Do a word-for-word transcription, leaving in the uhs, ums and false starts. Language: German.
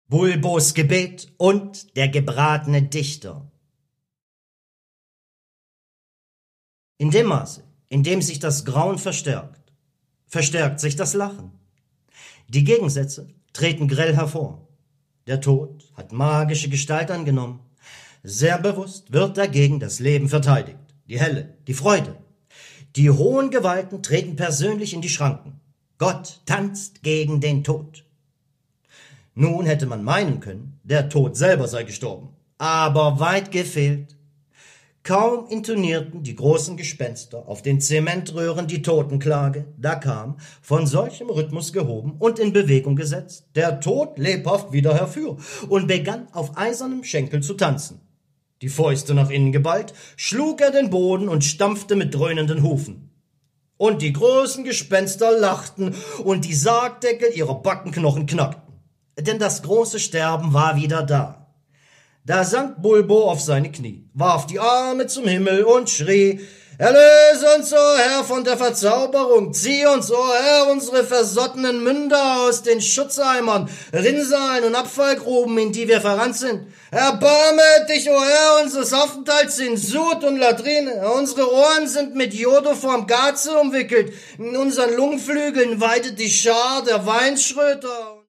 Bulbos Gebet und der gebratene Dichter. In dem Maße, in dem sich das Grauen verstärkt, verstärkt sich das Lachen. Die Gegensätze treten grell hervor. Der Tod hat magische Gestalt angenommen. Sehr bewusst wird dagegen das Leben verteidigt, die Helle, die Freude. Die hohen Gewalten treten persönlich in die Schranken. Gott tanzt gegen den Tod. Nun hätte man meinen können, der Tod selber sei gestorben. Aber weit gefehlt. Kaum intonierten die großen Gespenster auf den Zementröhren die Totenklage, da kam, von solchem Rhythmus gehoben und in Bewegung gesetzt, der Tod lebhaft wieder herfür und begann auf eisernem Schenkel zu tanzen. Die Fäuste nach innen geballt, schlug er den Boden und stampfte mit dröhnenden Hufen. Und die großen Gespenster lachten und die Sargdeckel ihrer Backenknochen knackten. Denn das große Sterben war wieder da. Da sank Bulbo auf seine Knie, warf die Arme zum Himmel und schrie: Erlöse uns, o Herr, von der Verzauberung, zieh uns, o Herr, unsere versottenen Münder aus den Schutzeimern, Rinnsalen und Abfallgruben, in die wir verrannt sind. Erbarme dich, o Herr, unseres Aufenthalts sind Sud und Latrine, unsere Ohren sind mit Iodoform Gaze umwickelt, in unseren Lungenflügeln weidet die Schar der Weinschröter.